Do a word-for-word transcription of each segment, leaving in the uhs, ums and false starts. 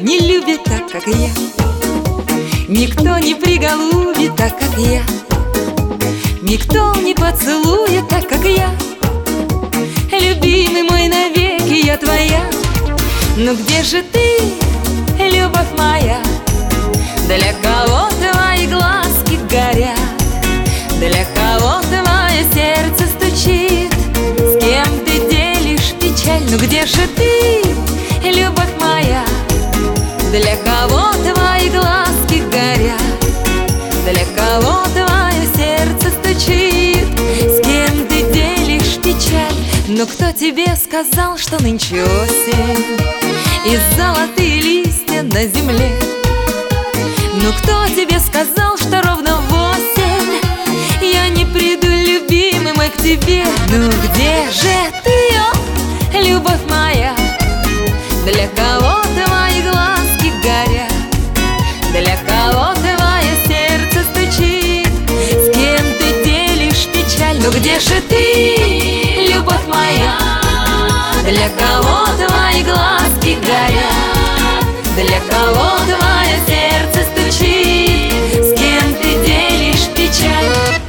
не любит так, как я. Никто не приголубит так, как я. Никто не поцелует так, как я. Любимый мой, навеки я твоя. Ну где же ты, любовь моя? Для кого твои глазки горят? Для кого твое сердце стучит? С кем ты делишь печаль? Ну где же ты, любовь моя? Для кого твои глазки горят? Для кого твое сердце стучит? С кем ты делишь печаль? Но кто тебе сказал, что нынче осень и золотые листья на земле? Ну кто тебе сказал, что ровно в осень я не приду, любимый мой, к тебе? Ну где же ты, о, любовь моя? Для кого твои глазки горят? Для кого твое сердце стучит? С кем ты делишь печаль? Ну где же ты, любовь моя? Для кого твои глазки горят? Для кого твое сердце стучит? С кем ты делишь печаль?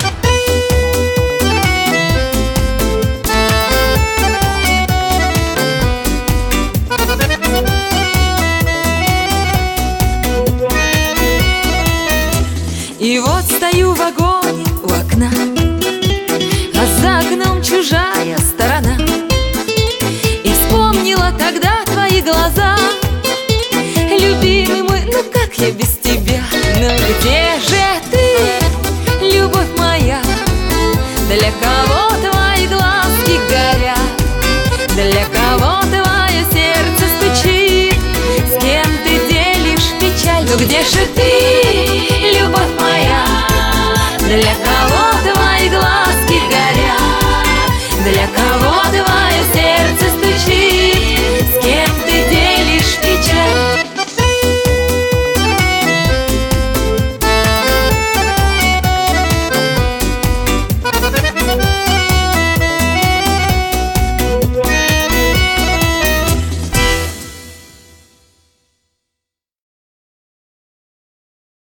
И вот стою в вагоне у окна, а за окном чужая сторона. И вспомнила тогда твои глаза. Любимый мой, ну как я без тебя? Ну где же ты, любовь моя? Для кого твои глазки горят? Для кого твое сердце стучит? С кем ты делишь печаль? Ну где же ты?